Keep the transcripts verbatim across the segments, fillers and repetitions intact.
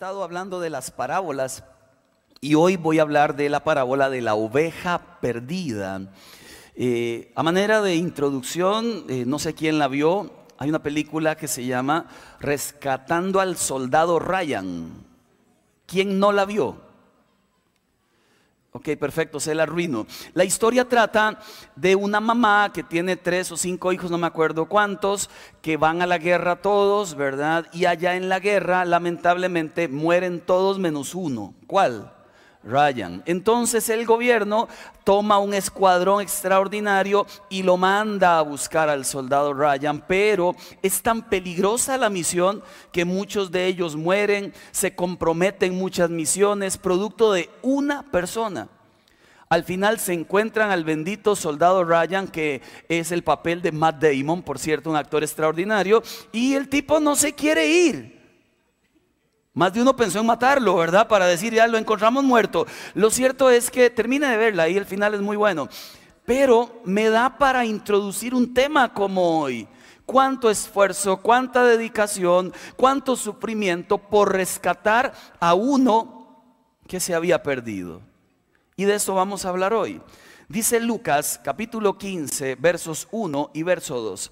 estado hablando de las parábolas y hoy voy a hablar de la parábola de la oveja perdida. Eh, a manera de introducción, eh, no sé quién la vio, hay una película que se llama Rescatando al Soldado Ryan. ¿Quién no la vio? Ok, perfecto, se la arruino. La historia trata de una mamá que tiene tres o cinco hijos, no me acuerdo cuántos, que van a la guerra todos, ¿verdad? Y allá en la guerra, lamentablemente, mueren todos menos uno. ¿Cuál? Ryan. Entonces el gobierno toma un escuadrón extraordinario y lo manda a buscar al soldado Ryan, pero es tan peligrosa la misión que muchos de ellos mueren, se comprometen muchas misiones, producto de una persona. Al final se encuentran al bendito soldado Ryan, que es el papel de Matt Damon, por cierto, un actor extraordinario, y el tipo no se quiere ir. Más de uno pensó en matarlo, ¿verdad? Para decir, ya lo encontramos muerto. Lo cierto es que termine de verla y el final es muy bueno. Pero me da para introducir un tema como hoy. Cuánto esfuerzo, cuánta dedicación, cuánto sufrimiento por rescatar a uno que se había perdido. Y de eso vamos a hablar hoy. Dice Lucas capítulo quince, versos uno y verso dos.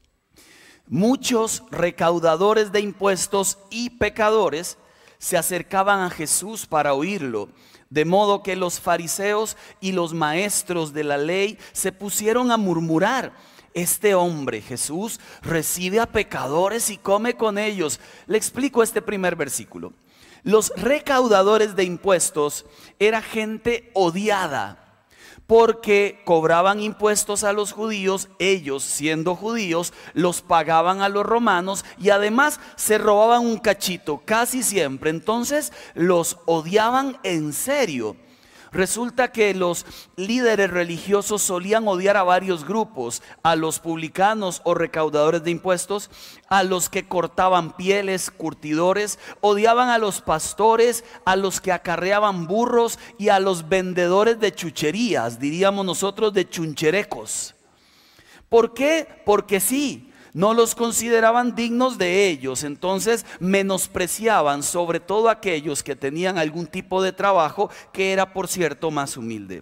Muchos recaudadores de impuestos y pecadores se acercaban a Jesús para oírlo, de modo que los fariseos y los maestros de la ley se pusieron a murmurar: este hombre, Jesús, recibe a pecadores y come con ellos. Le explico este primer versículo. Los recaudadores de impuestos era gente odiada, porque cobraban impuestos a los judíos, ellos siendo judíos los pagaban a los romanos y además se robaban un cachito casi siempre. Entonces los odiaban en serio. Resulta que los líderes religiosos solían odiar a varios grupos: a los publicanos o recaudadores de impuestos, a los que cortaban pieles, curtidores, odiaban a los pastores, a los que acarreaban burros y a los vendedores de chucherías, diríamos nosotros de chuncherecos. ¿Por qué? Porque sí, no los consideraban dignos de ellos, entonces menospreciaban sobre todo aquellos que tenían algún tipo de trabajo que era, por cierto, más humilde.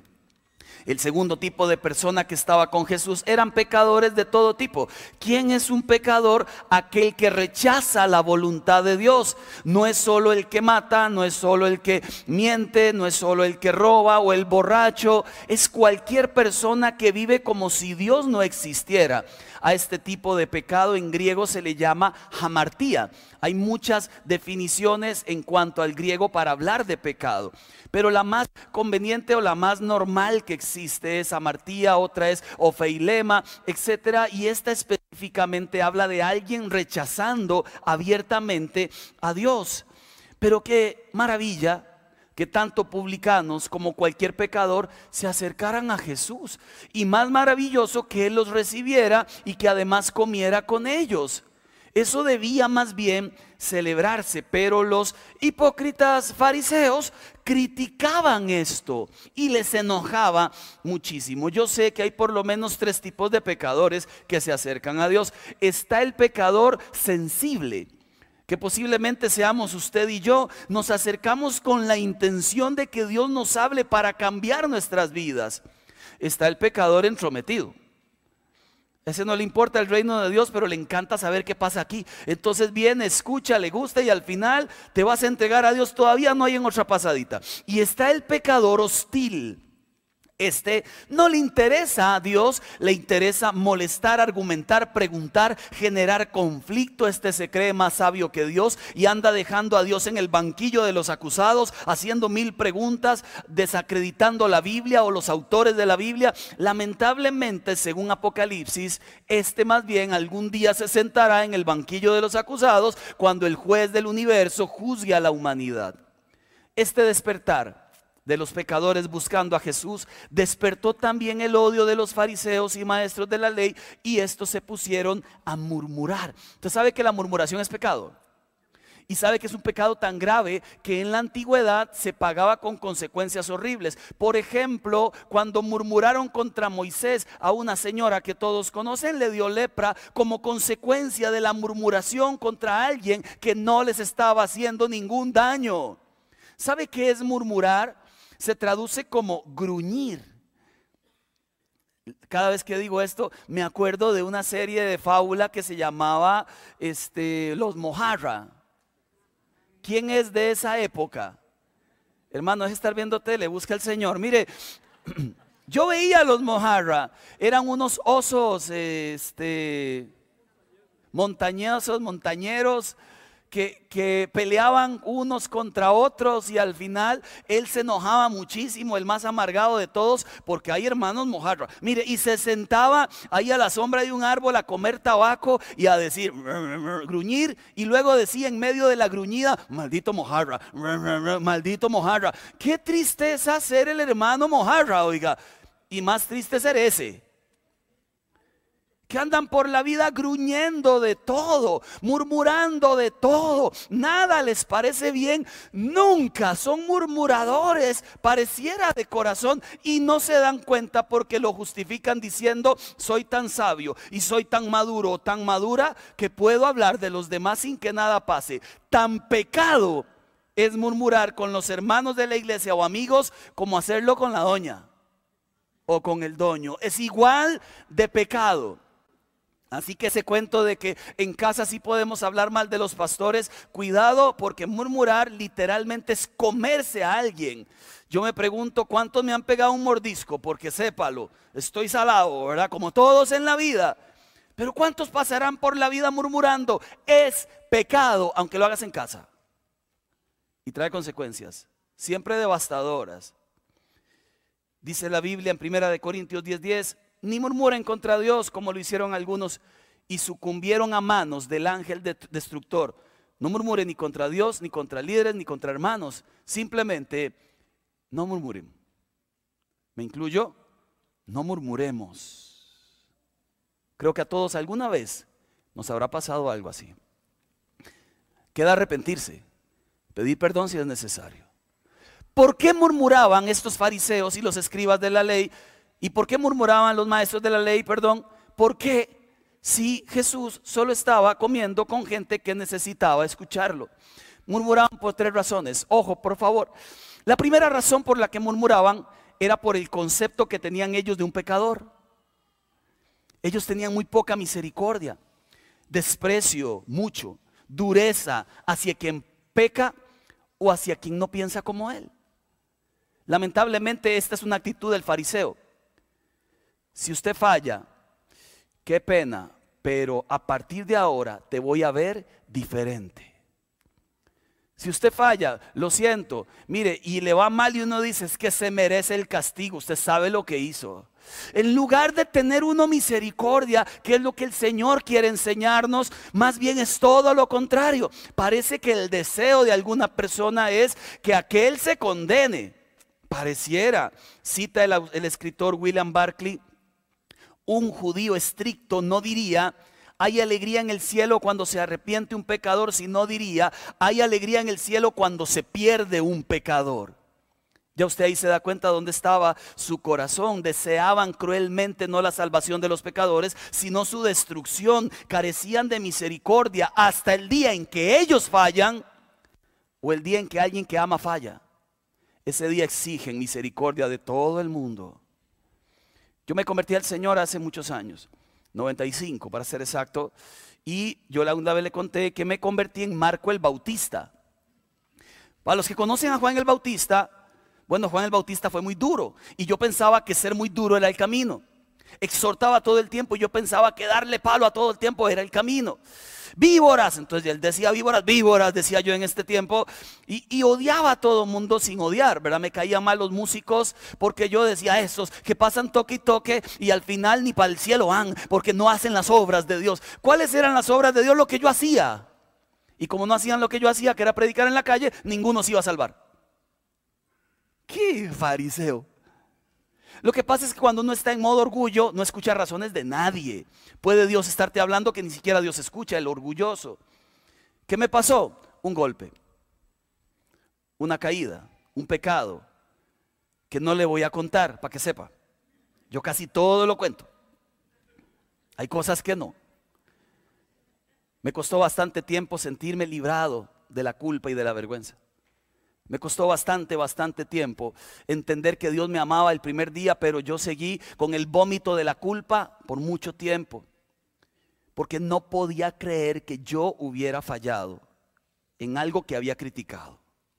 El segundo tipo de persona que estaba con Jesús eran pecadores de todo tipo. ¿Quién es un pecador? Aquel que rechaza la voluntad de Dios. No es solo el que mata, no es solo el que miente, no es solo el que roba o el borracho. Es cualquier persona que vive como si Dios no existiera. A este tipo de pecado en griego se le llama hamartía. Hay muchas definiciones en cuanto al griego para hablar de pecado, pero la más conveniente o la más normal que existe es hamartía, otra es ofeilema, etcétera. Y esta específicamente habla de alguien rechazando abiertamente a Dios. Pero qué maravilla que tanto publicanos como cualquier pecador se acercaran a Jesús, y más maravilloso que Él los recibiera y que además comiera con ellos. Eso debía más bien celebrarse, pero los hipócritas fariseos criticaban esto y les enojaba muchísimo. Yo sé que hay por lo menos tres tipos de pecadores que se acercan a Dios. Está el pecador sensible, que posiblemente seamos usted y yo. Nos acercamos con la intención de que Dios nos hable para cambiar nuestras vidas. Está el pecador entrometido. Ese no le importa el reino de Dios, pero le encanta saber qué pasa aquí. Entonces viene, escucha, le gusta y al final te vas a entregar a Dios. Todavía no hay en otra pasadita. Y está el pecador hostil. Este no le interesa a Dios, le interesa molestar, argumentar, preguntar, generar conflicto. Este se cree más sabio que Dios y anda dejando a Dios en el banquillo de los acusados, haciendo mil preguntas, desacreditando la Biblia o los autores de la Biblia. Lamentablemente, según Apocalipsis, este más bien algún día se sentará en el banquillo de los acusados cuando el juez del universo juzgue a la humanidad. Este despertar de los pecadores buscando a Jesús despertó también el odio de los fariseos y maestros de la ley, y estos se pusieron a murmurar. Usted sabe que la murmuración es pecado. Y sabe que es un pecado tan grave que en la antigüedad se pagaba con consecuencias horribles. Por ejemplo, cuando murmuraron contra Moisés, a una señora que todos conocen le dio lepra como consecuencia de la murmuración contra alguien que no les estaba haciendo ningún daño. ¿Sabe qué es murmurar? Se traduce como gruñir. Cada vez que digo esto me acuerdo de una serie de fábula que se llamaba este, Los Mojarra. ¿Quién es de esa época? Hermano, es estar viendo tele, busca al Señor. Mire, yo veía a los Mojarra, eran unos osos este, montañosos, montañeros, que, que peleaban unos contra otros y al final él se enojaba muchísimo, el más amargado de todos, porque hay hermanos Mojarra. Mire, y se sentaba ahí a la sombra de un árbol a comer tabaco y a decir, gruñir, y luego decía en medio de la gruñida, maldito Mojarra, maldito Mojarra. Qué tristeza ser el hermano Mojarra, oiga, y más triste ser ese, que andan por la vida gruñendo de todo, murmurando de todo, nada les parece bien, nunca son murmuradores, pareciera de corazón, y no se dan cuenta porque lo justifican diciendo, soy tan sabio y soy tan maduro, tan madura, que puedo hablar de los demás sin que nada pase. Tan pecado es murmurar con los hermanos de la iglesia o amigos como hacerlo con la doña o con el doño, es igual de pecado. Así que ese cuento de que en casa sí podemos hablar mal de los pastores, cuidado, porque murmurar literalmente es comerse a alguien. Yo me pregunto cuántos me han pegado un mordisco, porque sépalo, estoy salado, ¿verdad? Como todos en la vida. Pero ¿cuántos pasarán por la vida murmurando? Es pecado, aunque lo hagas en casa. Y trae consecuencias, siempre devastadoras. Dice la Biblia en primera de Corintios diez diez, ni murmuren contra Dios como lo hicieron algunos y sucumbieron a manos del ángel destructor. No murmuren ni contra Dios, ni contra líderes, ni contra hermanos. Simplemente no murmuren. ¿Me incluyo? No murmuremos. Creo que a todos alguna vez nos habrá pasado algo así. Queda arrepentirse, pedir perdón si es necesario. ¿Por qué murmuraban estos fariseos y los escribas de la ley? ¿Y por qué murmuraban los maestros de la ley? Perdón, porque si Jesús solo estaba comiendo con gente que necesitaba escucharlo. Murmuraban por tres razones. Ojo, por favor. La primera razón por la que murmuraban era por el concepto que tenían ellos de un pecador. Ellos tenían muy poca misericordia, desprecio, mucho, dureza hacia quien peca o hacia quien no piensa como él. Lamentablemente esta es una actitud del fariseo. Si usted falla, qué pena, pero a partir de ahora te voy a ver diferente. Si usted falla, lo siento, mire, y le va mal y uno dice, es que se merece el castigo, usted sabe lo que hizo. En lugar de tener uno misericordia, que es lo que el Señor quiere enseñarnos, más bien es todo lo contrario. Parece que el deseo de alguna persona es que aquel se condene. Pareciera, cita el, el escritor William Barclay, un judío estricto no diría, hay alegría en el cielo cuando se arrepiente un pecador, sino diría, hay alegría en el cielo cuando se pierde un pecador. Ya usted ahí se da cuenta dónde estaba su corazón. Deseaban cruelmente no la salvación de los pecadores, sino su destrucción. Carecían de misericordia hasta el día en que ellos fallan o el día en que alguien que ama falla. Ese día exigen misericordia de todo el mundo. Yo me convertí al Señor hace muchos años, noventa y cinco para ser exacto, y yo la una vez le conté que me convertí en Marco el Bautista. Para los que conocen a Juan el Bautista, bueno, Juan el Bautista fue muy duro y yo pensaba que ser muy duro era el camino. Exhortaba todo el tiempo y yo pensaba que darle palo a todo el tiempo era el camino. Víboras, entonces él decía víboras, víboras, decía yo en este tiempo, y, y odiaba a todo el mundo sin odiar, ¿verdad? Me caían mal los músicos porque yo decía, esos que pasan toque y toque y al final ni para el cielo van porque no hacen las obras de Dios. ¿Cuáles eran las obras de Dios? Lo que yo hacía. Y como no hacían lo que yo hacía, que era predicar en la calle, ninguno se iba a salvar. ¡Qué fariseo! Lo que pasa es que cuando uno está en modo orgullo, no escucha razones de nadie. Puede Dios estarte hablando que ni siquiera Dios escucha, el orgulloso. ¿Qué me pasó? un golpe, una caída, un pecado, que no le voy a contar para que sepa. Yo casi todo lo cuento. Hay cosas que no. Me costó bastante tiempo sentirme librado de la culpa y de la vergüenza. Me costó bastante, bastante tiempo entender que Dios me amaba el primer día, pero yo seguí con el vómito de la culpa por mucho tiempo. Porque no podía creer que yo hubiera fallado en algo que había criticado.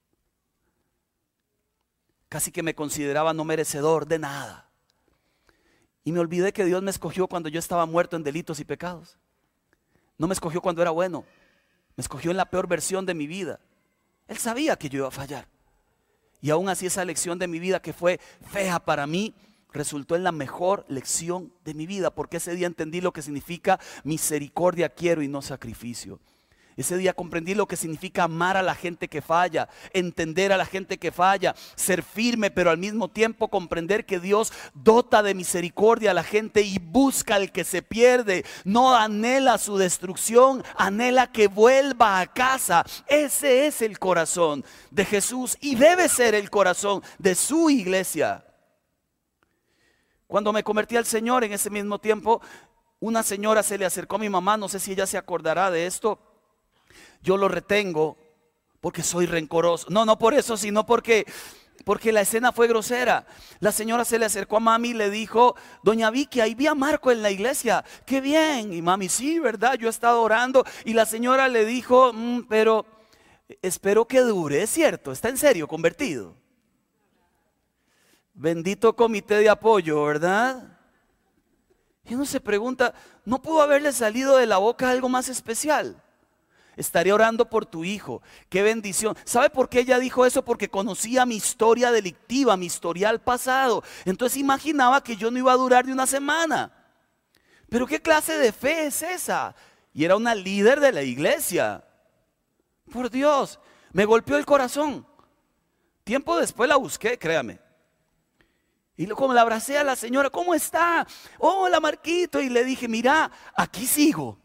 Casi que me consideraba no merecedor de nada. Y me olvidé que Dios me escogió cuando yo estaba muerto en delitos y pecados. No me escogió cuando era bueno. Me escogió en la peor versión de mi vida. Él sabía que yo iba a fallar. Y aún así esa lección de mi vida, que fue fea para mí, resultó en la mejor lección de mi vida. Porque ese día entendí lo que significa misericordia quiero y no sacrificio. Ese día comprendí lo que significa amar a la gente que falla, entender a la gente que falla, ser firme, pero al mismo tiempo comprender que Dios dota de misericordia a la gente y busca al que se pierde. No anhela su destrucción, anhela que vuelva a casa. Ese es el corazón de Jesús y debe ser el corazón de su iglesia. Cuando me convertí al Señor, en ese mismo tiempo, una señora se le acercó a mi mamá, no sé si ella se acordará de esto. Yo lo retengo porque soy rencoroso. No, no por eso, sino porque, porque la escena fue grosera. La señora se le acercó a mami y le dijo: doña Vicky, ahí vi a Marco en la iglesia. ¡Qué bien! Y mami, sí, ¿verdad? Yo he estado orando. Y la señora le dijo: mmm, pero espero que dure, ¿es cierto? ¿Está en serio convertido? Bendito comité de apoyo, ¿verdad? Y uno se pregunta, ¿no pudo haberle salido de la boca algo más especial? Estaré orando por tu hijo. Qué bendición. ¿Sabe por qué ella dijo eso? Porque conocía mi historia delictiva, mi historial pasado. Entonces imaginaba que yo no iba a durar de una semana. Pero ¿qué clase de fe es esa? Y era una líder de la iglesia. Por Dios, me golpeó el corazón. Tiempo después la busqué, créame. Y como la abracé a la señora, ¿cómo está? Hola Marquito. Y le dije, mira, aquí sigo.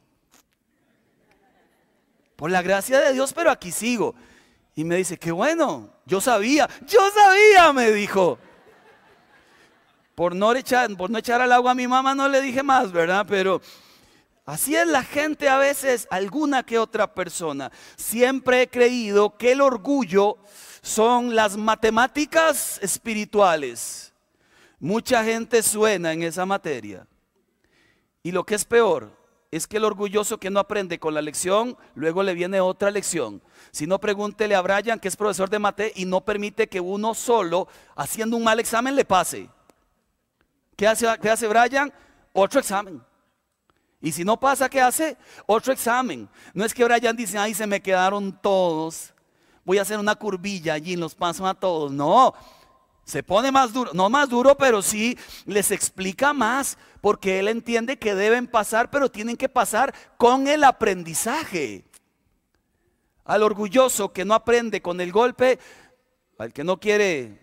Por la gracia de Dios, pero aquí sigo. Y me dice, qué bueno, yo sabía, yo sabía, me dijo. Por no echar, por no echar al agua a mi mamá no le dije más, ¿verdad? Pero así es la gente a veces, alguna que otra persona. Siempre he creído que el orgullo son las matemáticas espirituales. Mucha gente suena en esa materia. Y lo que es peor es que el orgulloso que no aprende con la lección, luego le viene otra lección. Si no, pregúntele a Brian, que es profesor de mate, y no permite que uno solo, haciendo un mal examen, le pase. ¿Qué hace, qué hace Brian? Otro examen. Y si no pasa, ¿qué hace? Otro examen. No es que Brian dice, ay, se me quedaron todos, voy a hacer una curvilla allí y los paso a todos. No. Se pone más duro, no más duro, pero sí les explica más, porque él entiende que deben pasar, pero tienen que pasar con el aprendizaje. Al orgulloso que no aprende con el golpe, al que no quiere,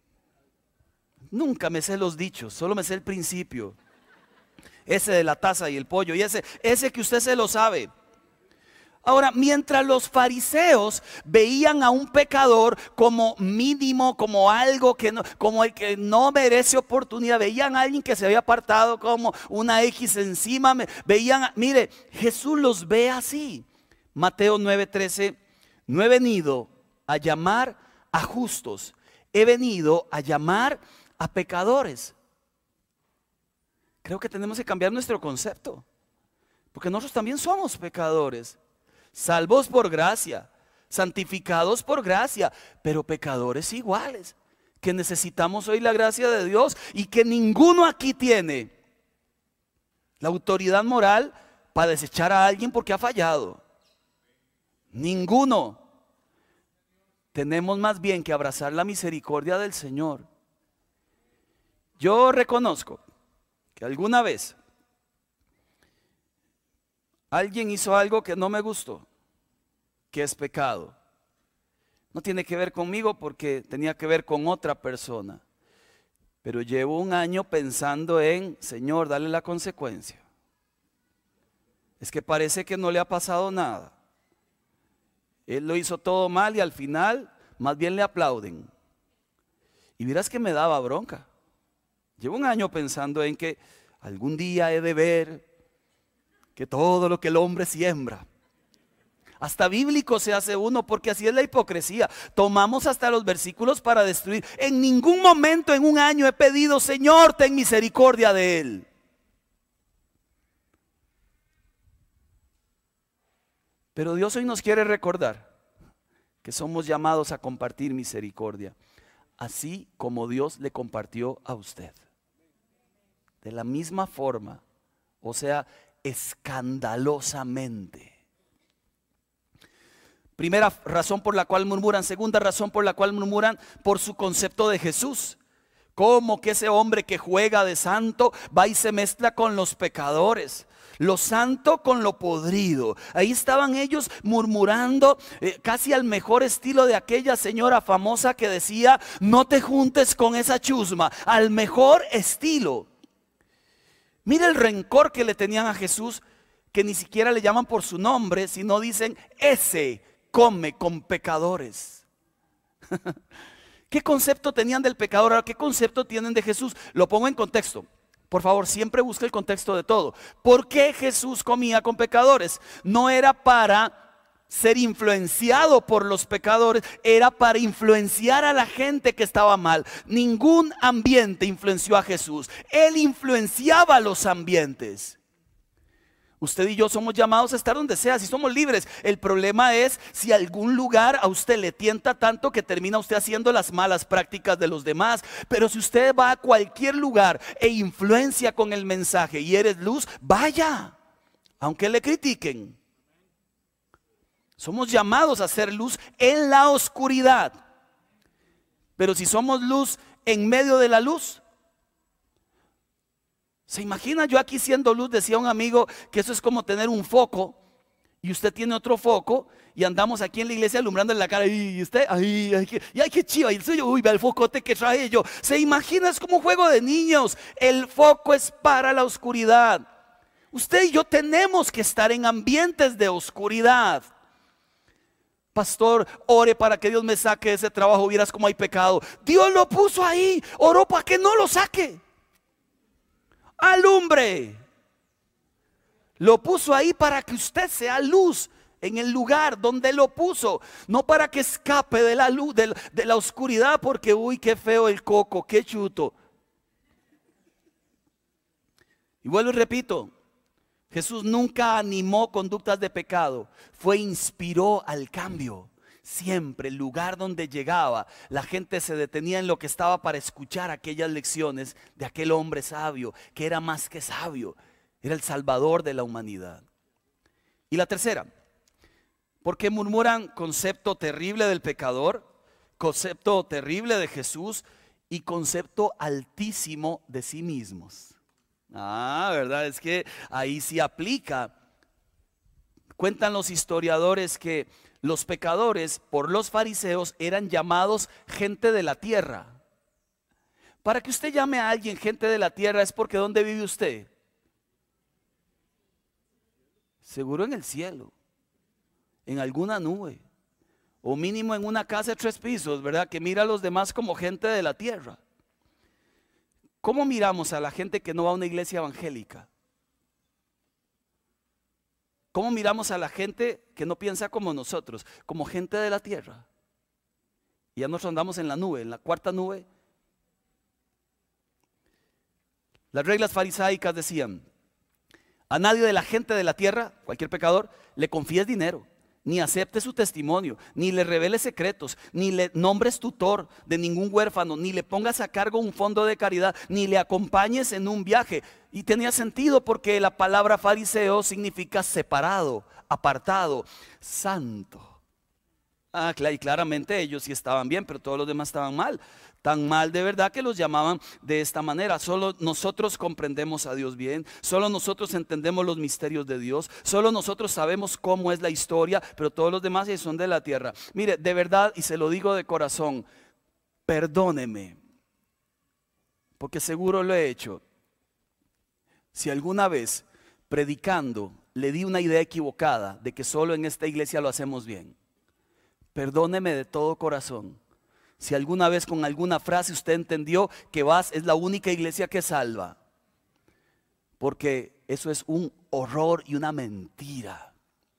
nunca me sé los dichos, solo me sé el principio. Ese de la taza y el pollo, y ese, ese que usted se lo sabe. Ahora, mientras los fariseos veían a un pecador como mínimo, como algo que no, como el que no merece oportunidad, veían a alguien que se había apartado como una X encima, veían, mire, Jesús los ve así. Mateo nueve trece, no he venido a llamar a justos, he venido a llamar a pecadores. Creo que tenemos que cambiar nuestro concepto, porque nosotros también somos pecadores. Salvos por gracia, santificados por gracia, pero pecadores iguales, que necesitamos hoy la gracia de Dios y que ninguno aquí tiene la autoridad moral para desechar a alguien porque ha fallado. Ninguno. Tenemos más bien que abrazar la misericordia del Señor. Yo reconozco que alguna vez alguien hizo algo que no me gustó, que es pecado. No tiene que ver conmigo porque tenía que ver con otra persona. Pero llevo un año pensando en, Señor, dale la consecuencia. Es que parece que no le ha pasado nada. Él lo hizo todo mal y al final más bien le aplauden. Y miras que me daba bronca. Llevo un año pensando en que algún día he de ver que todo lo que el hombre siembra. Hasta bíblico se hace uno, porque así es la hipocresía. Tomamos hasta los versículos para destruir. En ningún momento en un año he pedido: Señor, ten misericordia de él. Pero Dios hoy nos quiere recordar que somos llamados a compartir misericordia, así como Dios le compartió a usted. De la misma forma, o sea, escandalosamente. Primera razón por la cual murmuran. Segunda razón por la cual murmuran: por su concepto de Jesús. Como que ese hombre que juega de santo va y se mezcla con los pecadores, lo santo con lo podrido. Ahí estaban ellos murmurando, eh, casi al mejor estilo de aquella señora famosa que decía: no te juntes con esa chusma. Al mejor estilo. Mira el rencor que le tenían a Jesús, que ni siquiera le llaman por su nombre, sino dicen: ese come con pecadores. ¿Qué concepto tenían del pecador? Ahora, ¿qué concepto tienen de Jesús? Lo pongo en contexto. Por favor, siempre busca el contexto de todo. ¿Por qué Jesús comía con pecadores? No era para ser influenciado por los pecadores, era para influenciar a la gente que estaba mal. Ningún ambiente influenció a Jesús. Él influenciaba a los ambientes. Usted y yo somos llamados a estar donde sea, si somos libres. El problema es si algún lugar a usted le tienta tanto que termina usted haciendo las malas prácticas de los demás. Pero si usted va a cualquier lugar e influencia con el mensaje y eres luz, vaya, aunque le critiquen. Somos llamados a ser luz en la oscuridad. Pero si somos luz en medio de la luz, ¿se imagina? Yo aquí siendo luz, decía un amigo que eso es como tener un foco y usted tiene otro foco y andamos aquí en la iglesia alumbrando en la cara y usted, ay, ay, qué, ay, qué chiva, y el suyo, uy, ve el focote que trae yo. ¿Se imagina? Es como un juego de niños. El foco es para la oscuridad. Usted y yo tenemos que estar en ambientes de oscuridad. Pastor, ore para que Dios me saque de ese trabajo. Vieras cómo hay pecado. Dios lo puso ahí, oró para que no lo saque. Alumbre. Lo puso ahí para que usted sea luz en el lugar donde lo puso, no para que escape de la luz, de, de la oscuridad, porque uy, qué feo el coco, qué chuto. Y vuelvo y repito, Jesús nunca animó conductas de pecado, fue inspiró al cambio. Siempre el lugar donde llegaba, la gente se detenía en lo que estaba para escuchar aquellas lecciones de aquel hombre sabio, que era más que sabio, era el salvador de la humanidad. Y la tercera, porque murmuran concepto terrible del pecador, concepto terrible de Jesús y concepto altísimo de sí mismos. Ah, verdad, es que ahí sí aplica. Cuentan los historiadores que los pecadores por los fariseos eran llamados gente de la tierra. Para que usted llame a alguien gente de la tierra es porque ¿dónde vive usted? Seguro en el cielo, en alguna nube, o mínimo en una casa de tres pisos, ¿verdad? Que mira a los demás como gente de la tierra. ¿Cómo miramos a la gente que no va a una iglesia evangélica? ¿Cómo miramos a la gente que no piensa como nosotros? Como gente de la tierra. Y ya nosotros andamos en la nube, en la cuarta nube. Las reglas farisaicas decían: a nadie de la gente de la tierra, cualquier pecador, le confíes dinero, ni aceptes su testimonio, ni le reveles secretos, ni le nombres tutor de ningún huérfano, ni le pongas a cargo un fondo de caridad, ni le acompañes en un viaje. Y tenía sentido porque la palabra fariseo significa separado, apartado, santo. Ah, y claramente ellos sí estaban bien, pero todos los demás estaban mal. Tan mal de verdad que los llamaban de esta manera. Solo nosotros comprendemos a Dios bien. Solo nosotros entendemos los misterios de Dios. Solo nosotros sabemos cómo es la historia, pero todos los demás son de la tierra. Mire, de verdad, y se lo digo de corazón, perdóneme, porque seguro lo he hecho. Si alguna vez predicando le di una idea equivocada de que solo en esta iglesia lo hacemos bien, perdóneme de todo corazón si alguna vez con alguna frase usted entendió que Vas es la única iglesia que salva, porque eso es un horror y una mentira.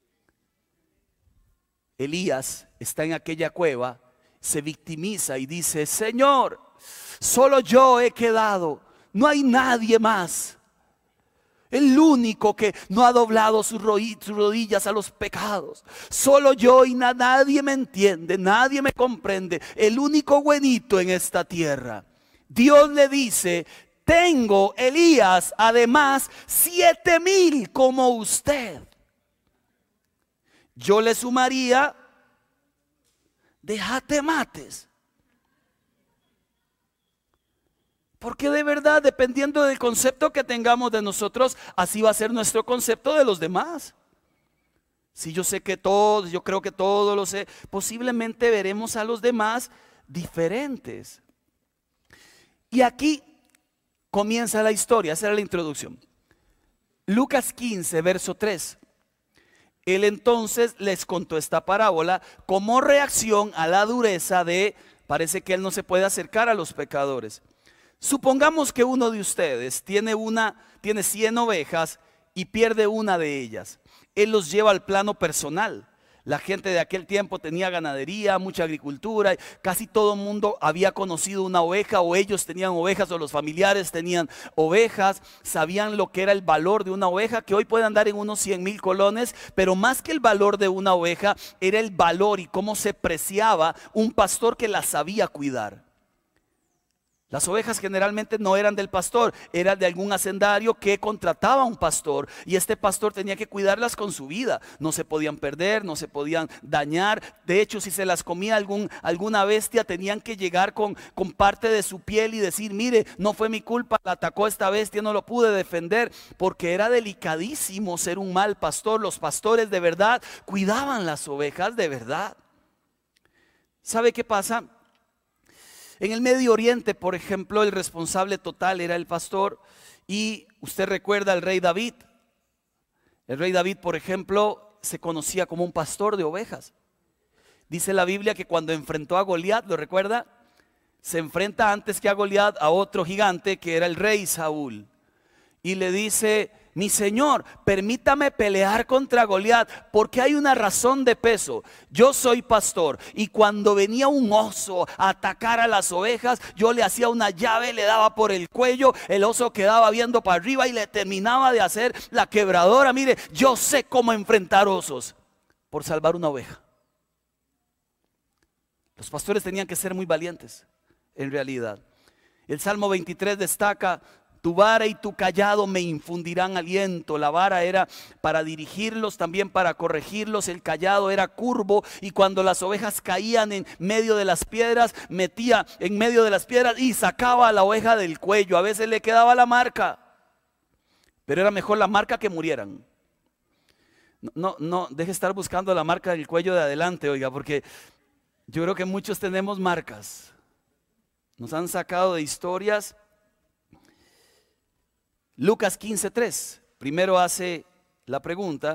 Elías está en aquella cueva, se victimiza y dice: Señor, solo yo he quedado, no hay nadie más. El único que no ha doblado sus rodillas a los pecados. Solo yo y na- nadie me entiende, nadie me comprende. El único buenito en esta tierra. Dios le dice: tengo, Elías, además siete mil como usted. Yo le sumaría de jatemates. Porque de verdad, dependiendo del concepto que tengamos de nosotros, así va a ser nuestro concepto de los demás. Si yo sé que todo, yo creo que todo lo sé, posiblemente veremos a los demás diferentes. Y aquí comienza la historia, esa era la introducción. Lucas quince, verso tres. Él entonces les contó esta parábola como reacción a la dureza de, parece que él no se puede acercar a los pecadores. Supongamos que uno de ustedes tiene una, tiene cien ovejas y pierde una de ellas. Él los lleva al plano personal. La gente de aquel tiempo tenía ganadería, mucha agricultura. Casi todo el mundo había conocido una oveja, o ellos tenían ovejas, o los familiares tenían ovejas. Sabían lo que era el valor de una oveja, que hoy puede andar en unos cien mil colones. Pero más que el valor de una oveja, era el valor y cómo se preciaba un pastor que la sabía cuidar. Las ovejas generalmente no eran del pastor, eran de algún hacendario que contrataba a un pastor, y este pastor tenía que cuidarlas con su vida. No se podían perder, no se podían dañar. De hecho, si se las comía algún, alguna bestia, tenían que llegar con, con parte de su piel y decir: mire, no fue mi culpa, la atacó esta bestia, no lo pude defender. Porque era delicadísimo ser un mal pastor. Los pastores de verdad cuidaban las ovejas de verdad. ¿Sabe qué pasa? En el Medio Oriente, por ejemplo, el responsable total era el pastor. Y usted recuerda al rey David. El rey David, por ejemplo, se conocía como un pastor de ovejas. Dice la Biblia que cuando enfrentó a Goliat, ¿lo recuerda? Se enfrenta antes que a Goliat a otro gigante que era el rey Saúl. Y le dice: mi señor, permítame pelear contra Goliat, porque hay una razón de peso. Yo soy pastor, y cuando venía un oso a atacar a las ovejas, yo le hacía una llave, le daba por el cuello, el oso quedaba viendo para arriba y le terminaba de hacer la quebradora. Mire, yo sé cómo enfrentar osos por salvar una oveja. Los pastores tenían que ser muy valientes, en realidad. El Salmo veintitrés destaca: tu vara y tu cayado me infundirán aliento. La vara era para dirigirlos, también para corregirlos. El cayado era curvo, y cuando las ovejas caían en medio de las piedras, metía en medio de las piedras y sacaba a la oveja del cuello. A veces le quedaba la marca, pero era mejor la marca que murieran. No, no, no deje estar buscando la marca del cuello de adelante, oiga, porque yo creo que muchos tenemos marcas. Nos han sacado de historias. Lucas quince tres, primero hace la pregunta: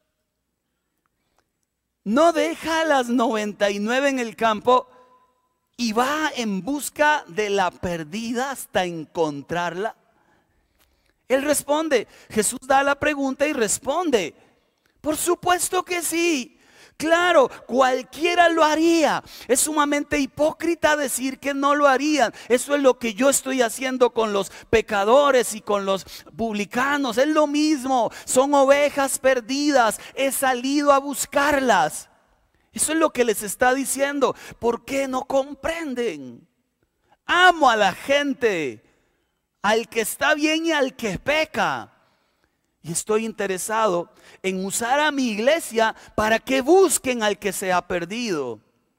¿no deja las noventa y nueve en el campo y va en busca de la perdida hasta encontrarla? Él responde, Jesús da la pregunta y responde: por supuesto que sí. Claro, cualquiera lo haría. Es sumamente hipócrita decir que no lo harían. Eso es lo que yo estoy haciendo con los pecadores y con los publicanos. Es lo mismo, son ovejas perdidas. He salido a buscarlas. Eso es lo que les está diciendo. ¿Por qué no comprenden? Amo a la gente, al que está bien y al que peca. Y estoy interesado en usar a mi iglesia para que busquen al que se ha perdido.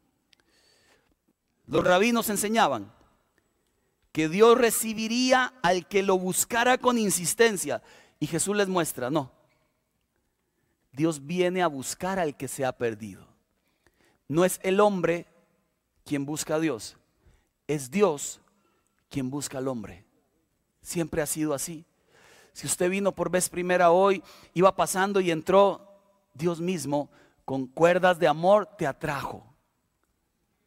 Los rabinos enseñaban que Dios recibiría al que lo buscara con insistencia. Y Jesús les muestra, no. Dios viene a buscar al que se ha perdido. No es el hombre quien busca a Dios, es Dios quien busca al hombre. Siempre ha sido así. Si usted vino por vez primera hoy, iba pasando y entró, Dios mismo con cuerdas de amor te atrajo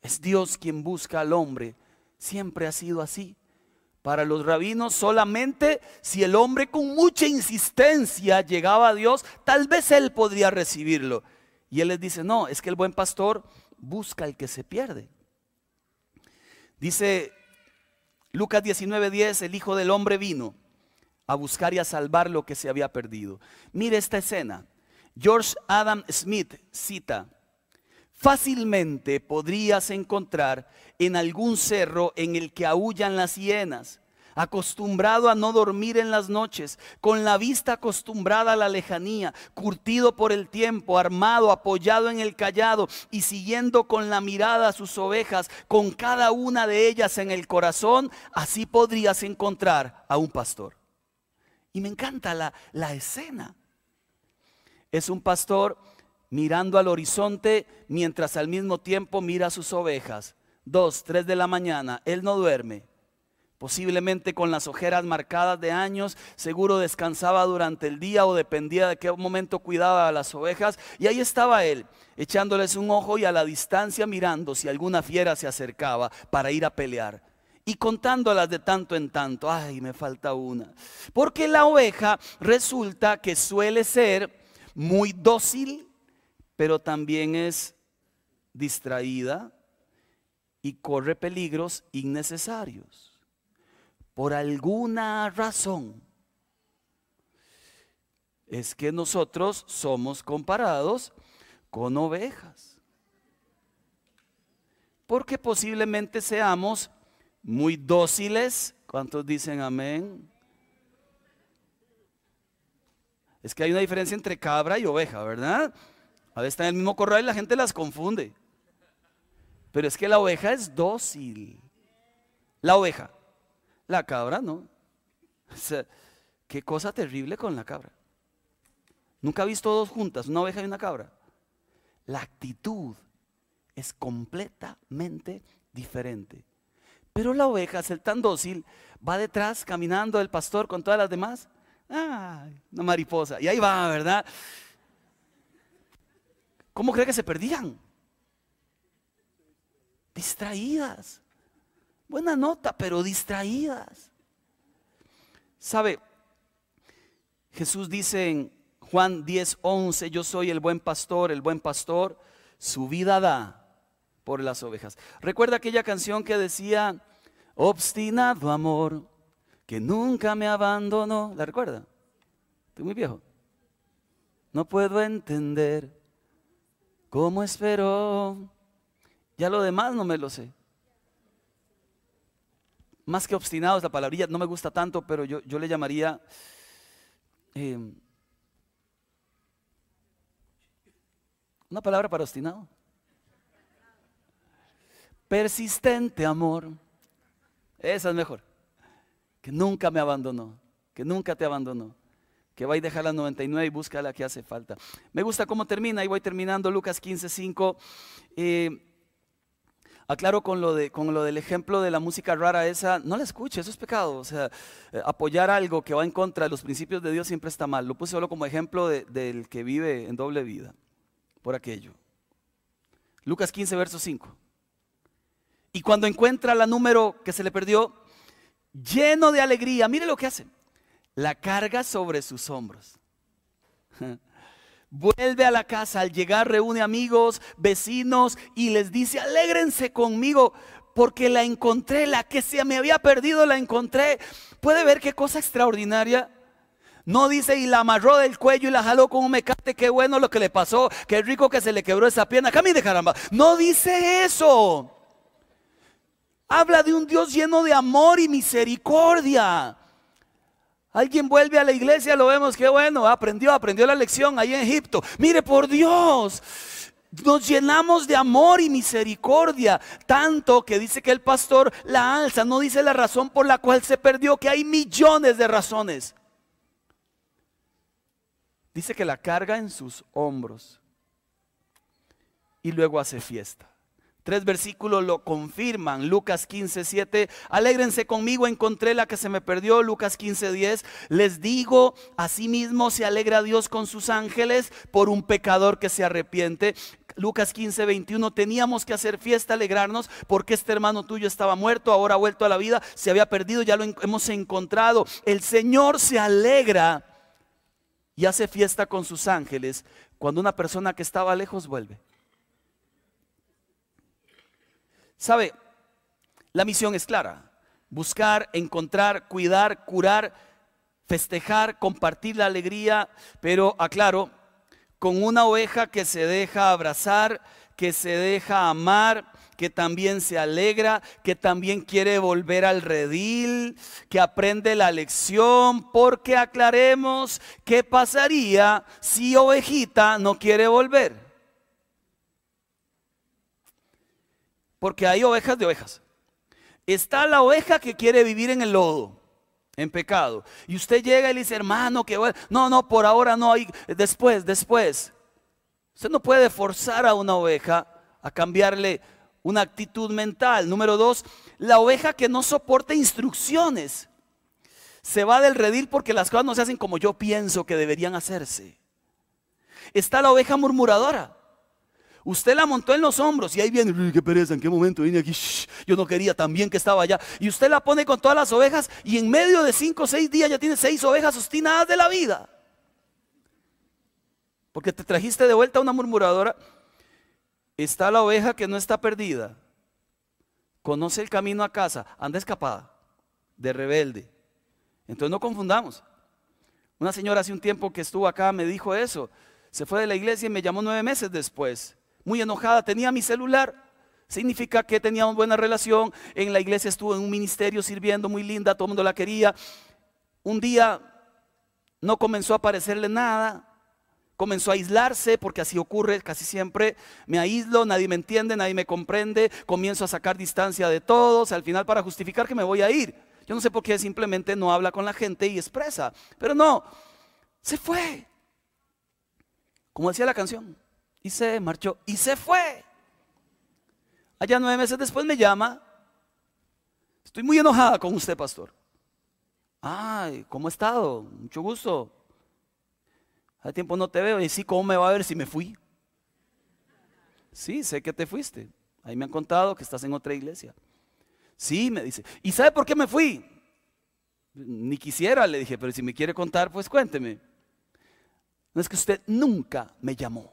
Es Dios quien busca al hombre. Siempre ha sido así. Para los rabinos, solamente si el hombre con mucha insistencia llegaba a Dios, tal vez él podría recibirlo. Y él les dice, no, es que el buen pastor busca al que se pierde. Dice Lucas diecinueve diez, el Hijo del Hombre vino a buscar y a salvar lo que se había perdido. Mire esta escena. George Adam Smith cita: fácilmente podrías encontrar en algún cerro en el que aúllan las hienas, acostumbrado a no dormir en las noches, con la vista acostumbrada a la lejanía, curtido por el tiempo, armado, apoyado en el cayado y siguiendo con la mirada a sus ovejas, con cada una de ellas en el corazón, así podrías encontrar a un pastor. Y me encanta la, la escena. Es un pastor mirando al horizonte mientras al mismo tiempo mira a sus ovejas. Dos, tres de la mañana, él no duerme. Posiblemente con las ojeras marcadas de años, seguro descansaba durante el día o dependía de qué momento cuidaba a las ovejas. Y ahí estaba él, echándoles un ojo y a la distancia mirando si alguna fiera se acercaba para ir a pelear. Y contándolas de tanto en tanto, ay, me falta una. Porque la oveja resulta que suele ser muy dócil, pero también es distraída y corre peligros innecesarios. Por alguna razón es que nosotros somos comparados con ovejas. Porque posiblemente seamos muy dóciles. ¿Cuántos dicen amén? Es que hay una diferencia entre cabra y oveja, ¿verdad? A veces están en el mismo corral y la gente las confunde. Pero es que la oveja es dócil. La oveja. La cabra no. O sea, qué cosa terrible con la cabra. Nunca he visto dos juntas, una oveja y una cabra. La actitud es completamente diferente. Pero la oveja, al ser tan dócil, va detrás caminando el pastor con todas las demás. Ah, una mariposa. Y ahí va, ¿verdad? ¿Cómo cree que se perdían? Distraídas. Buena nota, pero distraídas. ¿Sabe? Jesús dice en Juan diez once, yo soy el buen pastor, el buen pastor su vida da por las ovejas. ¿Recuerda aquella canción que decía, obstinado amor, que nunca me abandonó? ¿La recuerda? Estoy muy viejo. No puedo entender cómo esperó. Ya lo demás no me lo sé. Más que obstinados, la palabrilla no me gusta tanto, pero yo, yo le llamaría eh, una palabra para obstinado. Persistente amor. Esa es mejor. Que nunca me abandonó, que nunca te abandonó, que va y deja la noventa y nueve y busca la que hace falta. Me gusta cómo termina, y voy terminando. Lucas quince cinco. Eh, aclaro con lo, de, con lo del ejemplo de la música rara esa, no la escuche, eso es pecado. O sea, eh, apoyar algo que va en contra de los principios de Dios siempre está mal. Lo puse solo como ejemplo de, del que vive en doble vida por aquello. Lucas quince verso cinco. Y cuando encuentra la número que se le perdió, lleno de alegría, mire lo que hace, la carga sobre sus hombros. Vuelve a la casa, al llegar reúne amigos, vecinos y les dice, alégrense conmigo porque la encontré, la que se me había perdido la encontré. ¿Puede ver qué cosa extraordinaria? No dice y la amarró del cuello y la jaló con un mecate, qué bueno lo que le pasó, qué rico que se le quebró esa pierna, camine caramba. No dice eso. Habla de un Dios lleno de amor y misericordia. Alguien vuelve a la iglesia, lo vemos, qué bueno, aprendió, aprendió la lección ahí en Egipto. Mire, por Dios, nos llenamos de amor y misericordia, tanto que dice que el pastor la alza, no dice la razón por la cual se perdió, que hay millones de razones. Dice que la carga en sus hombros y luego hace fiesta. Tres versículos lo confirman. Lucas quince siete, alégrense conmigo, encontré la que se me perdió. Lucas quince diez, les digo, asimismo se alegra Dios con sus ángeles por un pecador que se arrepiente. Lucas quince, veintiuno, teníamos que hacer fiesta, alegrarnos, porque este hermano tuyo estaba muerto, ahora ha vuelto a la vida, se había perdido, ya lo hemos encontrado. El Señor se alegra y hace fiesta con sus ángeles cuando una persona que estaba lejos vuelve. ¿Sabe? La misión es clara: buscar, encontrar, cuidar, curar, festejar, compartir la alegría, pero aclaro, con una oveja que se deja abrazar, que se deja amar, que también se alegra, que también quiere volver al redil, que aprende la lección, porque aclaremos qué pasaría si ovejita no quiere volver. Porque hay ovejas de ovejas. Está la oveja que quiere vivir en el lodo, en pecado. Y usted llega y le dice, hermano, que bueno. No, no, por ahora no hay, después, después. Usted no puede forzar a una oveja a cambiarle una actitud mental. Número dos, la oveja que no soporta instrucciones se va del redil porque las cosas no se hacen como yo pienso que deberían hacerse. Está la oveja murmuradora. Usted la montó en los hombros y ahí viene, qué pereza, ¿en qué momento vine aquí? Shh, yo no quería, tan bien que estaba allá. Y usted la pone con todas las ovejas y en medio de cinco o seis días ya tiene seis ovejas obstinadas de la vida. Porque te trajiste de vuelta a una murmuradora. Está la oveja que no está perdida, conoce el camino a casa, anda escapada, de rebelde. Entonces no confundamos. Una señora hace un tiempo que estuvo acá me dijo eso. Se fue de la iglesia y me llamó nueve meses después, muy enojada. Tenía mi celular, significa que teníamos buena relación. En la iglesia estuvo en un ministerio sirviendo, muy linda, todo el mundo la quería. Un día no comenzó a parecerle nada. Comenzó a aislarse, porque así ocurre casi siempre. Me aíslo, nadie me entiende, nadie me comprende. Comienzo a sacar distancia de todos, al final para justificar que me voy a ir. Yo no sé por qué simplemente no habla con la gente y expresa. Pero no, se fue. Como decía la canción, y se marchó, y se fue. Allá nueve meses después me llama. Estoy muy enojada con usted, pastor. Ay, ¿cómo ha estado? Mucho gusto. Hace tiempo no te veo. Y sí, ¿cómo me va a ver si me fui? Sí, sé que te fuiste. Ahí me han contado que estás en otra iglesia. Sí, me dice. ¿Y sabe por qué me fui? Ni quisiera, le dije, pero si me quiere contar, pues cuénteme. No, es que usted nunca me llamó.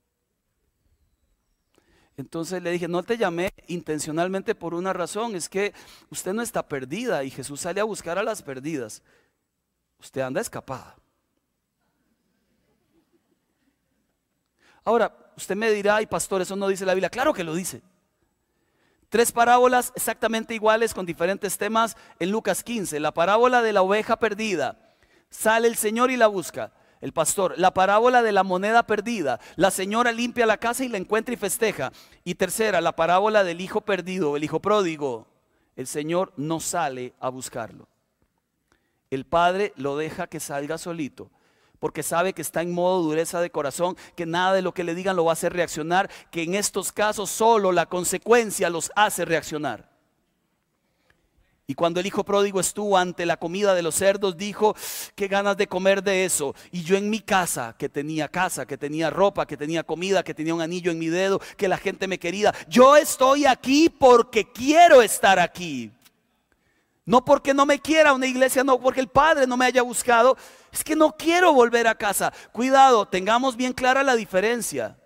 Entonces le dije, no te llamé intencionalmente por una razón. Es que usted no está perdida y Jesús sale a buscar a las perdidas. Usted anda escapada. Ahora, usted me dirá, ay pastor, eso no dice la Biblia. Claro que lo dice. Tres parábolas exactamente iguales con diferentes temas en Lucas quince. La parábola de la oveja perdida. Sale el Señor y la busca, el pastor. La parábola de la moneda perdida. La señora limpia la casa y la encuentra y festeja. Y tercera, la parábola del hijo perdido, el hijo pródigo. El Señor no sale a buscarlo. El padre lo deja que salga solito, porque sabe que está en modo dureza de corazón, que nada de lo que le digan lo va a hacer reaccionar, que en estos casos solo la consecuencia los hace reaccionar. Y cuando el hijo pródigo estuvo ante la comida de los cerdos, dijo, qué ganas de comer de eso. Y yo en mi casa, que tenía casa, que tenía ropa, que tenía comida, que tenía un anillo en mi dedo, que la gente me quería. Yo estoy aquí porque quiero estar aquí. No porque no me quiera una iglesia, no porque el Padre no me haya buscado. Es que no quiero volver a casa. Cuidado, tengamos bien clara la diferencia.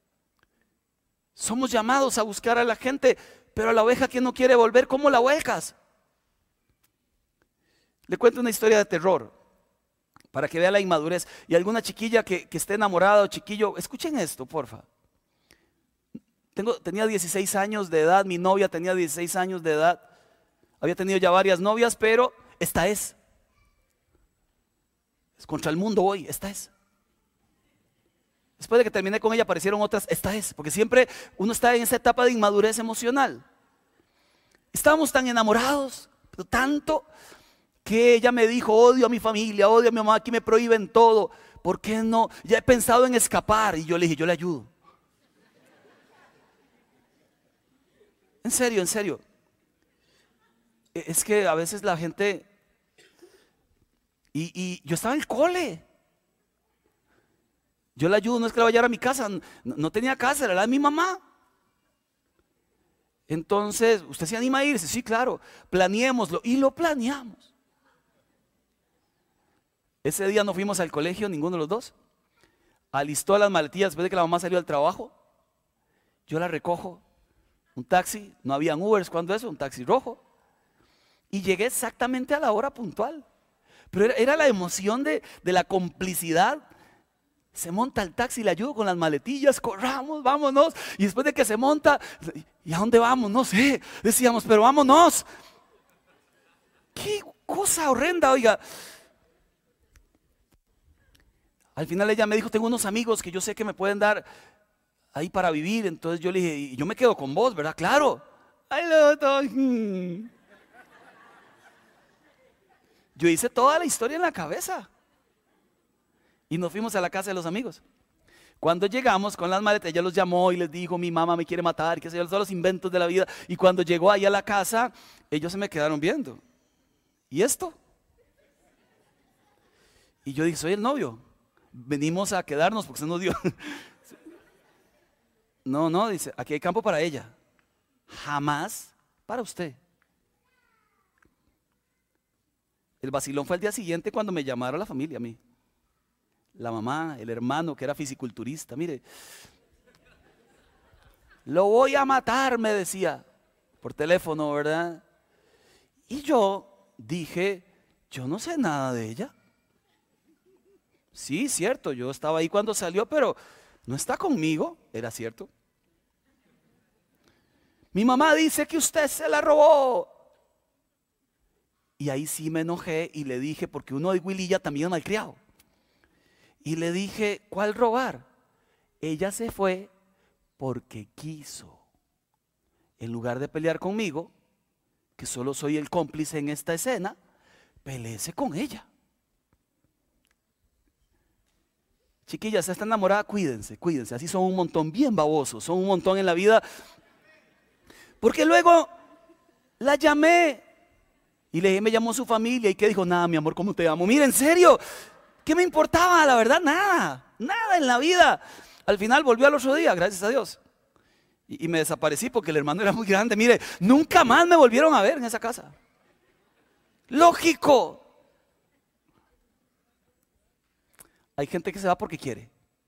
Somos llamados a buscar a la gente, pero a la oveja que no quiere volver, ¿cómo la vuelcas? Le cuento una historia de terror para que vea la inmadurez. Y alguna chiquilla que, que esté enamorada o chiquillo, escuchen esto, porfa. Tengo, tenía dieciséis años de edad, mi novia tenía dieciséis años de edad. Había tenido ya varias novias, pero esta es. Es contra el mundo hoy, esta es. Después de que terminé con ella aparecieron otras, esta es. Porque siempre uno está en esa etapa de inmadurez emocional. Estábamos tan enamorados, pero tanto, que ella me dijo, odio a mi familia, odio a mi mamá, aquí me prohíben todo. ¿Por qué no? Ya he pensado en escapar. Y yo le dije, yo le ayudo. En serio, en serio. Es que a veces la gente, y, y yo estaba en el cole, Yo la ayudo, no es que la vaya a llevar a mi casa, no, no tenía casa, era la de mi mamá. Entonces, ¿usted se anima a irse? Sí, claro, planeémoslo. Y lo planeamos. Ese día no fuimos al colegio, ninguno de los dos. Alistó las maletillas después de que la mamá salió al trabajo. Yo la recojo, un taxi, no habían Ubers cuando eso, un taxi rojo. Y llegué exactamente a la hora puntual. Pero era, era la emoción de, de la complicidad. Se monta el taxi, le ayudo con las maletillas, corramos, vámonos. Y después de que se monta, ¿y a dónde vamos? No sé. Decíamos, pero vámonos. Qué cosa horrenda, oiga. Al final ella me dijo, tengo unos amigos que yo sé que me pueden dar ahí para vivir. Entonces yo le dije, y yo me quedo con vos, ¿verdad? Claro. Ay, no, no. Yo hice toda la historia en la cabeza. Y nos fuimos a la casa de los amigos. Cuando llegamos con las maletas, ella los llamó y les dijo, mi mamá me quiere matar, qué sé yo, todos los inventos de la vida. Y cuando llegó ahí a la casa, ellos se me quedaron viendo. ¿Y esto? Y yo dije, soy el novio. Venimos a quedarnos porque se nos dio. No, no, dice, aquí hay campo para ella. Jamás para usted. El vacilón fue el día siguiente cuando me llamaron la familia a mí. La mamá, el hermano que era fisiculturista, mire, lo voy a matar, me decía, por teléfono, ¿verdad? Y yo dije, yo no sé nada de ella. Sí, cierto, yo estaba ahí cuando salió, pero no está conmigo, era cierto. Mi mamá dice que usted se la robó. Y ahí sí me enojé y le dije, porque uno de Huililla también es malcriado. Y le dije, ¿cuál robar? Ella se fue porque quiso. En lugar de pelear conmigo, que solo soy el cómplice en esta escena, peleese con ella. Chiquillas, está enamorada, cuídense, cuídense. Así son un montón, bien babosos, son un montón en la vida. Porque luego la llamé y le dije, me llamó su familia. ¿Y qué dijo? Nada, mi amor, ¿cómo te amo? Mira, en serio, ¿qué me importaba? La verdad, nada, nada en la vida. Al final volvió al otro día, gracias a Dios. Y, y me desaparecí porque el hermano era muy grande. Mire, nunca más me volvieron a ver en esa casa. Lógico. Hay gente que se va porque quiere.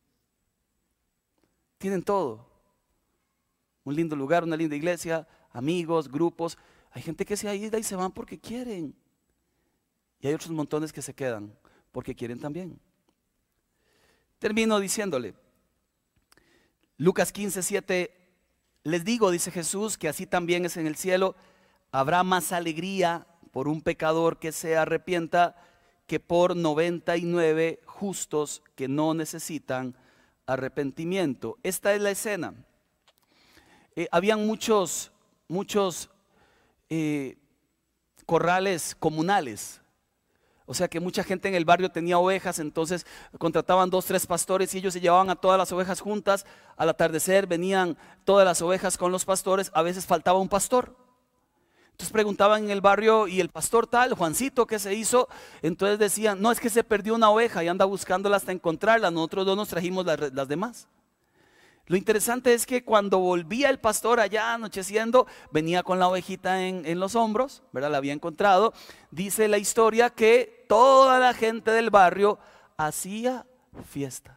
Tienen todo. Un lindo lugar, una linda iglesia, amigos, grupos. Hay gente que se ha ido y se van porque quieren. Y hay otros montones que se quedan porque quieren también. Termino diciéndole, Lucas quince, siete, les digo, dice Jesús, que así también es en el cielo. Habrá más alegría por un pecador que se arrepienta que por noventa y nueve justos que no necesitan arrepentimiento. Esta es la escena. Eh, habían muchos, muchos eh, corrales comunales. O sea que mucha gente en el barrio tenía ovejas, entonces contrataban dos, tres pastores y ellos se llevaban a todas las ovejas juntas. Al atardecer venían todas las ovejas con los pastores, a veces faltaba un pastor. Entonces preguntaban en el barrio, ¿y el pastor tal, Juancito, qué se hizo? Entonces decían, no, es que se perdió una oveja y anda buscándola hasta encontrarla, nosotros dos nos trajimos las, las demás. Lo interesante es que cuando volvía el pastor allá anocheciendo, venía con la ovejita en, en los hombros, ¿verdad? La había encontrado. Dice la historia que toda la gente del barrio hacía fiesta.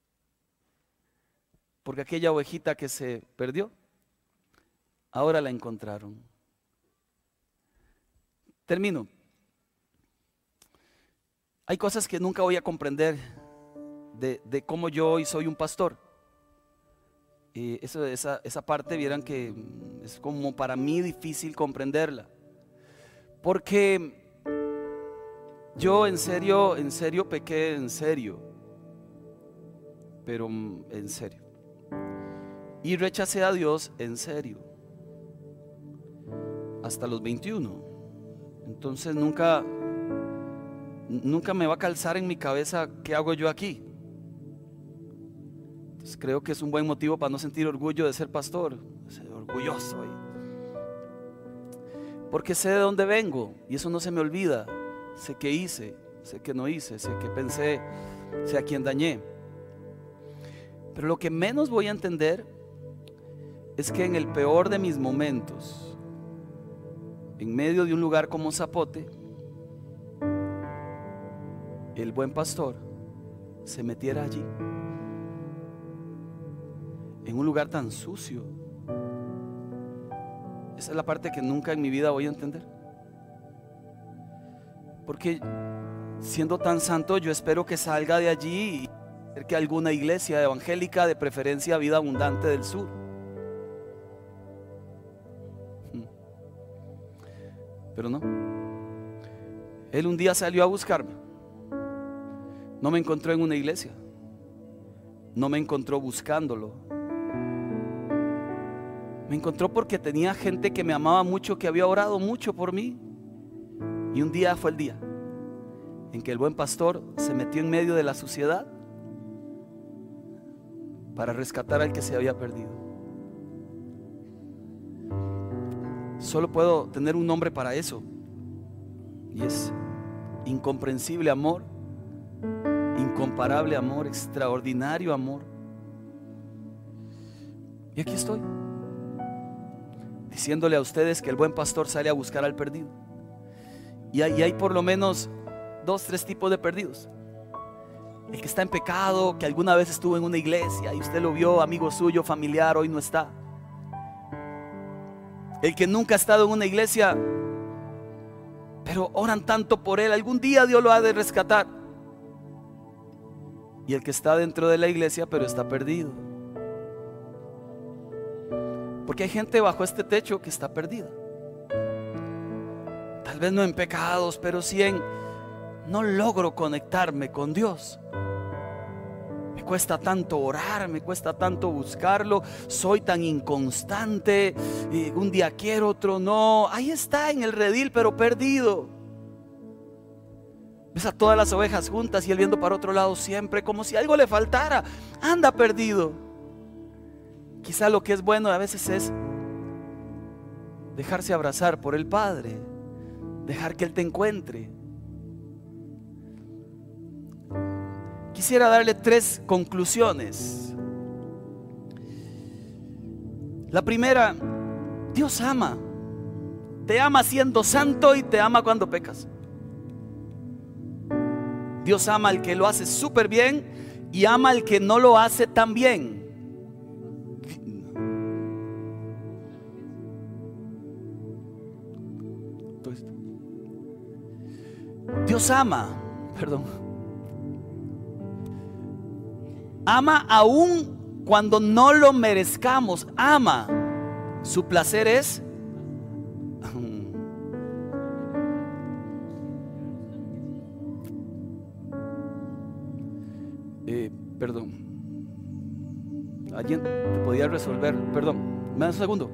Porque aquella ovejita que se perdió, ahora la encontraron. Termino. Hay cosas que nunca voy a comprender de, de cómo yo hoy soy un pastor. Eh, eso, esa, esa parte vieran que es como para mí difícil comprenderla. Porque yo en serio, en serio pequé, en serio. Pero en serio. Y rechacé a Dios en serio. Hasta los veintiuno. Entonces nunca, nunca me va a calzar en mi cabeza qué hago yo aquí. Entonces creo que es un buen motivo para no sentir orgullo de ser pastor, ser orgulloso ahí. Porque sé de dónde vengo y eso no se me olvida. Sé qué hice, sé qué no hice, sé qué pensé, sé a quién dañé. Pero lo que menos voy a entender es que en el peor de mis momentos, en medio de un lugar como Zapote, el buen pastor se metiera allí, en un lugar tan sucio. Esa es la parte que nunca en mi vida voy a entender. Porque siendo tan santo, yo espero que salga de allí y acerque a alguna iglesia evangélica, de preferencia Vida Abundante del Sur. Pero no. Él un día salió a buscarme. No me encontró en una iglesia. No me encontró buscándolo. Me encontró porque tenía gente que me amaba mucho, que había orado mucho por mí. Y un día fue el día en que el buen pastor se metió en medio de la suciedad para rescatar al que se había perdido. Solo puedo tener un nombre para eso, y es incomprensible amor, incomparable amor, extraordinario amor. Y aquí estoy, diciéndole a ustedes que el buen pastor sale a buscar al perdido. Y hay, y hay por lo menos dos, tres tipos de perdidos. El que está en pecado, que alguna vez estuvo en una iglesia y usted lo vio, amigo suyo, familiar, hoy no está. El que nunca ha estado en una iglesia, pero oran tanto por él, algún día Dios lo ha de rescatar. Y el que está dentro de la iglesia, pero está perdido. Porque hay gente bajo este techo que está perdida. Tal vez no en pecados, pero sí en: no logro conectarme con Dios. Me cuesta tanto orar, me cuesta tanto buscarlo, soy tan inconstante, y un día quiero, otro no. Ahí está en el redil, pero perdido. Ves a todas las ovejas juntas y él viendo para otro lado siempre, como si algo le faltara. Anda perdido. Quizá lo que es bueno a veces es dejarse abrazar por el Padre, dejar que Él te encuentre. Quisiera darle tres conclusiones. La primera: Dios ama. Te ama siendo santo y te ama cuando pecas. Dios ama al que lo hace súper bien y ama al que no lo hace tan bien. Dios ama, perdón, ama aún cuando no lo merezcamos. Ama. Su placer es eh, perdón, alguien te podía resolver. Perdón, me das un segundo.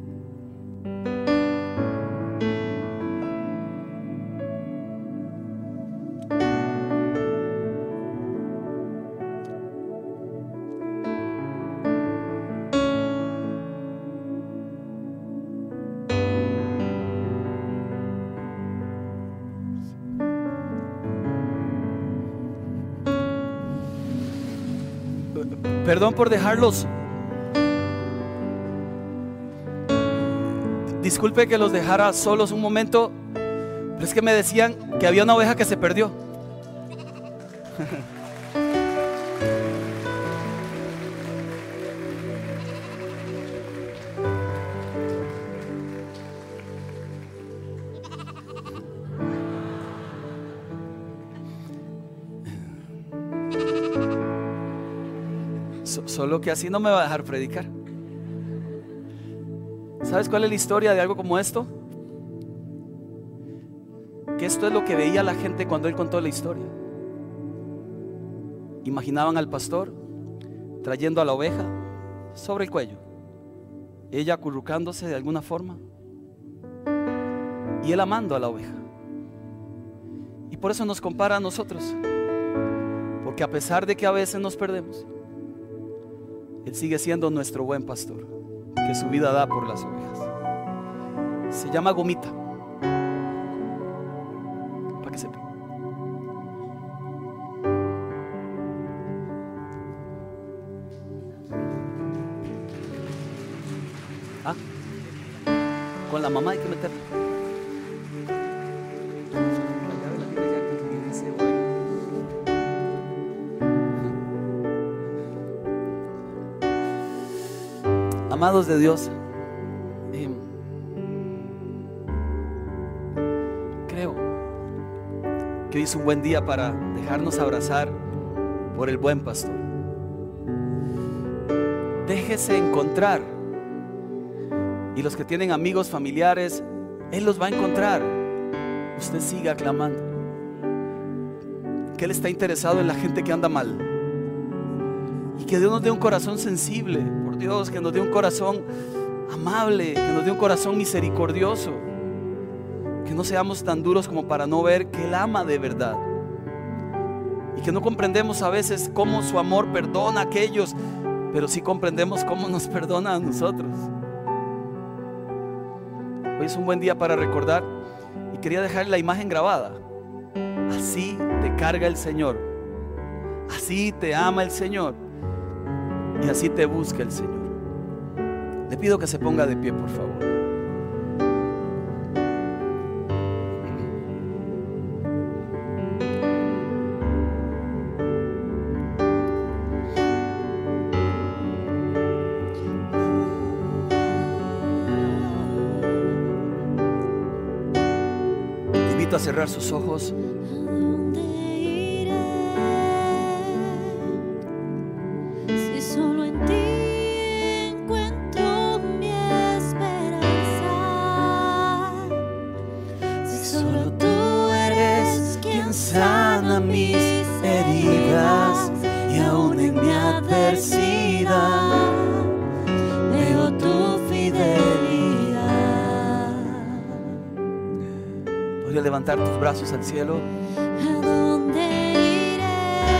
Perdón por dejarlos. Disculpe que los dejara solos un momento, pero es que me decían que había una oveja que se perdió. Solo que así no me va a dejar predicar. ¿Sabes cuál es la historia de algo como esto? Que esto es lo que veía la gente cuando él contó la historia. Imaginaban al pastor trayendo a la oveja sobre el cuello, ella acurrucándose de alguna forma y él amando a la oveja. Y por eso nos compara a nosotros, porque a pesar de que a veces nos perdemos, Él sigue siendo nuestro buen pastor, que su vida da por las ovejas. Se llama Gomita, para que sepan. Con la mamá hay que meterla. Amados de Dios, eh, creo que hoy es un buen día para dejarnos abrazar por el buen pastor. Déjese encontrar, y los que tienen amigos, familiares, Él los va a encontrar. Usted siga clamando, que Él está interesado en la gente que anda mal, y que Dios nos dé un corazón sensible. Por Dios, que nos dé un corazón amable, que nos dé un corazón misericordioso, que no seamos tan duros como para no ver que Él ama de verdad, y que no comprendemos a veces cómo su amor perdona a aquellos, pero sí comprendemos cómo nos perdona a nosotros. Hoy es un buen día para recordar, y quería dejar la imagen grabada. Así te carga el Señor, así te ama el Señor, y así te busca el Señor. Le pido que se ponga de pie, por favor. Le invito a cerrar sus ojos. Levantar tus brazos al cielo. ¿A dónde iré?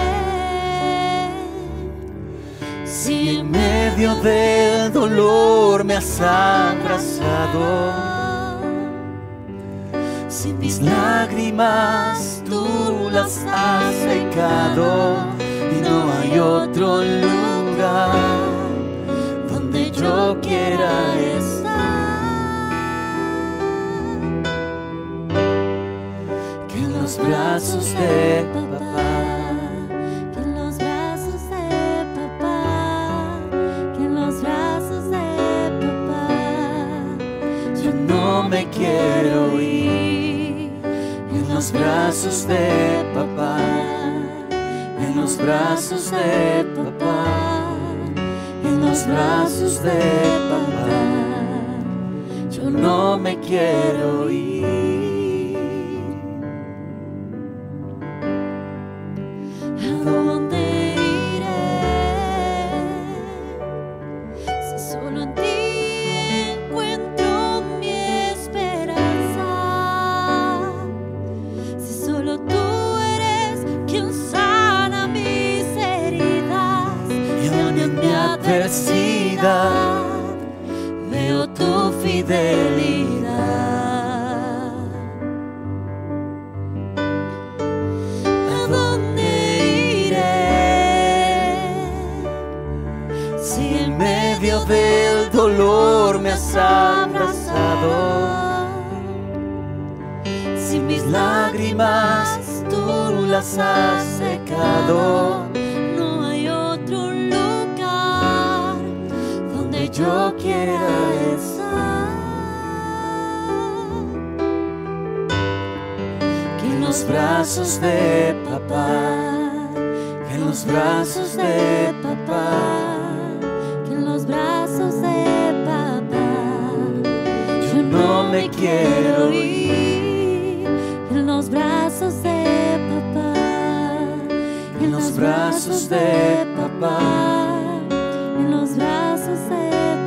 Si en medio del dolor me has abrazado, si mis lágrimas tú las has secado, y no hay otro lugar donde yo quiera estar los brazos de papá, que en los brazos de papá, que en los brazos de papá. Yo no me quiero ir. En los brazos de papá, en los brazos de papá, en los brazos de papá. Yo no me quiero ir. Veo tu fidelidad. ¿A dónde iré? Si en medio del dolor me has abrazado, si mis lágrimas tú las has secado, yo quiera estar, que en los brazos de papá, que en los brazos de papá, que en los brazos de papá. Yo no me quiero ir. En los brazos de papá, en los brazos de papá, en los brazos de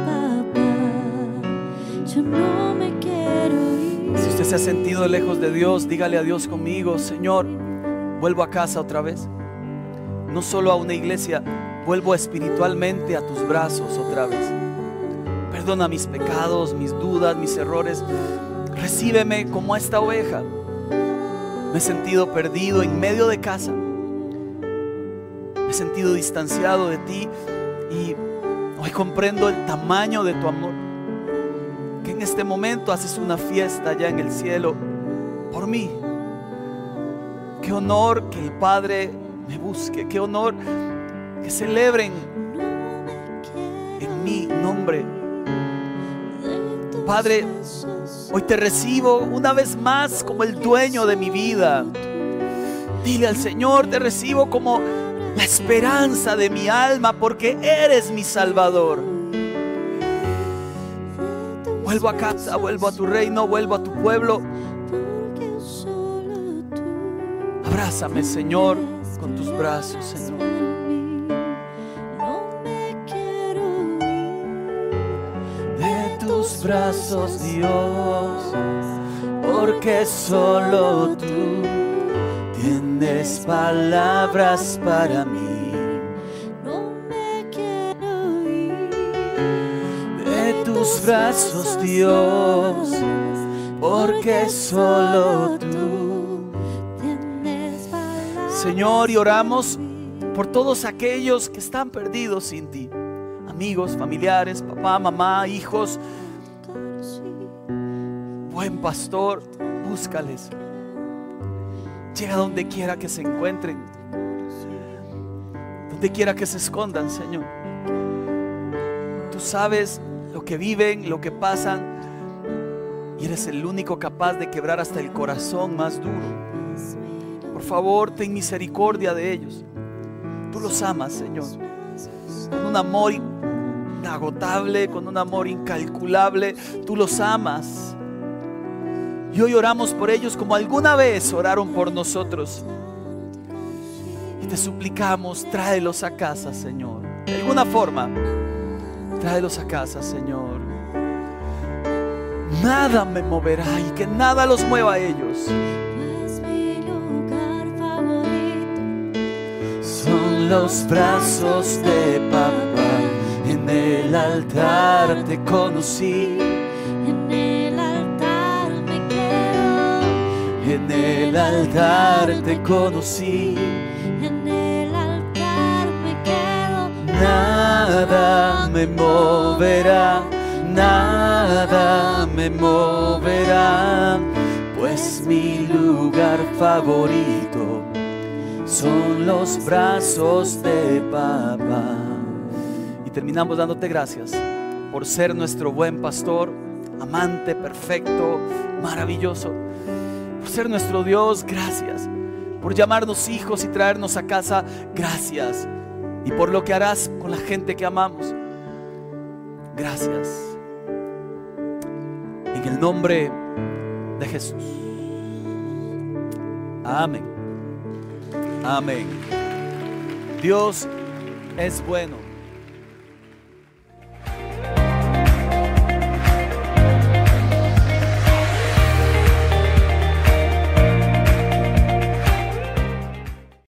yo no me quiero ir. Si usted se ha sentido lejos de Dios, dígale a Dios conmigo: Señor, vuelvo a casa otra vez. No solo a una iglesia, vuelvo espiritualmente a tus brazos otra vez. Perdona mis pecados, mis dudas, mis errores. Recíbeme como a esta oveja. Me he sentido perdido en medio de casa. Me he sentido distanciado de ti, y hoy comprendo el tamaño de tu amor. Que en este momento haces una fiesta allá en el cielo por mí. Qué honor que el Padre me busque, qué honor que celebren en mi nombre. Padre, hoy te recibo una vez más como el dueño de mi vida. Dile al Señor, te recibo como la esperanza de mi alma, porque eres mi Salvador. Vuelvo a casa, vuelvo a tu reino, vuelvo a tu pueblo. Abrázame, Señor, con tus brazos, Señor. De tus brazos, Dios, porque solo tú tienes palabras para mí. De tus brazos, Dios, porque solo tú. Señor, y oramos por todos aquellos que están perdidos sin ti. Amigos, familiares, papá, mamá, hijos. Buen pastor, búscales. Llega donde quiera que se encuentren, donde quiera que se escondan, Señor. Tú sabes lo que viven, lo que pasan, y eres el único capaz de quebrar hasta el corazón más duro. Por favor, ten misericordia de ellos. Tú los amas, Señor, con un amor inagotable, con un amor incalculable. Tú los amas. Y hoy oramos por ellos como alguna vez oraron por nosotros. Y te suplicamos, tráelos a casa, Señor. De alguna forma, tráelos a casa, Señor. Nada me moverá y que nada los mueva a ellos. Son los brazos de papá. En el altar te conocí. En el altar te conocí. En el altar me quedo. Nada me moverá, nada me moverá, pues mi lugar favorito son los brazos de papá. Y terminamos dándote gracias por ser nuestro buen pastor, amante perfecto, maravilloso. Por ser nuestro Dios, gracias. Por llamarnos hijos y traernos a casa, gracias. Y por lo que harás con la gente que amamos, gracias. En el nombre de Jesús. Amén. Amén. Dios es bueno.